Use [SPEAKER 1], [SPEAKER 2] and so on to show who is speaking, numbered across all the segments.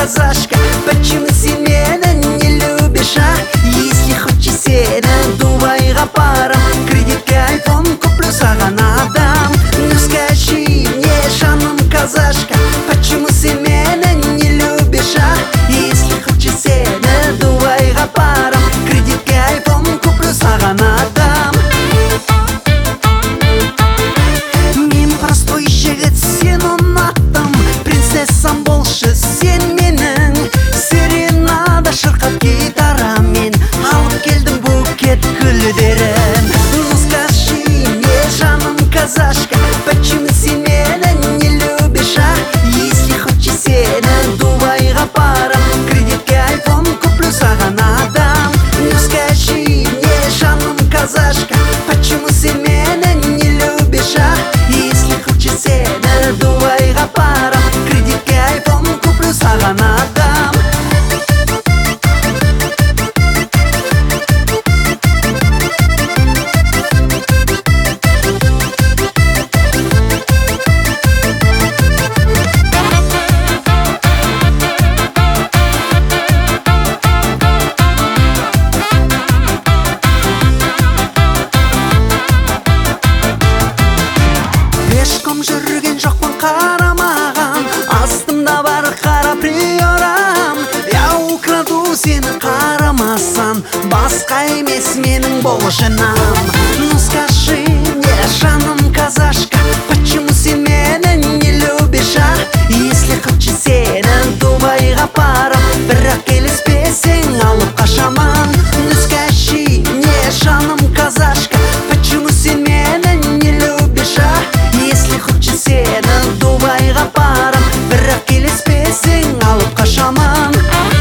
[SPEAKER 1] казашка, почему ты меня не любишь, а? Если хочешь сені Дубайға барам, кредитке айфон куплю, саған адам. Ну скажи мне, жаным казашка, почему ты меня не любишь, а? Если хочешь сені Дубайға барам, кредитке айфон куплю, саған адам. Мен простой жігіт, сен ұнаттым, принцессам болшы сен менің. Серенада шырқап гитарамен алып келдім букет гүлдерін. Ну скажи мне, жаным казашка, почему ты меня не любишь, а? Если хочешь сені Дубайға барам, кредитке айфон куплю, саған адам. Ну скажи мне, жаным казашка, почему ты меня не любишь, а? Если хочешь сені Дубайға барам, кредитке айфон куплю, саған адам. Пешком жүрген жоқпын, қарамаған, астымда бар қара приорам. Я украду сені қарамасан, басқа емес менің бұл жинам. Ну скажи мне, жаным казашка, почему ты меня не любишь, а? Если хочешь сені Дубайға барам, бірақ келіспесең алып қашаман. Ну скажи мне, жаным казашка, почему ты меня не любишь, а? Если хочешь сені Дубайға барам, бірақ келіспесең алып қашаман.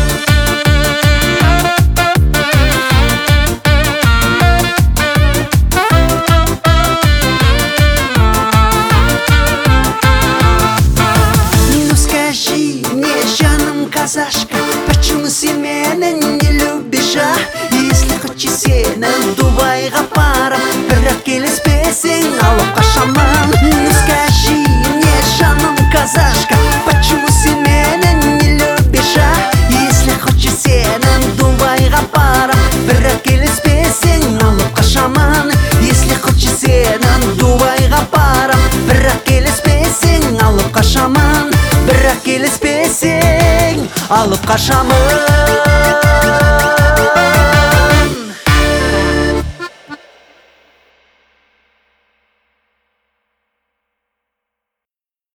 [SPEAKER 1] Ну скажи мне, жаным казашка, почему ты меня не любишь, а? Если хочешь сені Дубайға барам, бірақ келіспесең алып қашаман. Ну скажи мне, жаным казашка, почему ты меня не любишь, а? Если хочешь сені Дубайға барам, бірақ келіспесең алып қашаман. Если хочешь сені Дубайға барам, бірақ келіспесең алып қашаман. Бірақ келіспесең алып қашаман.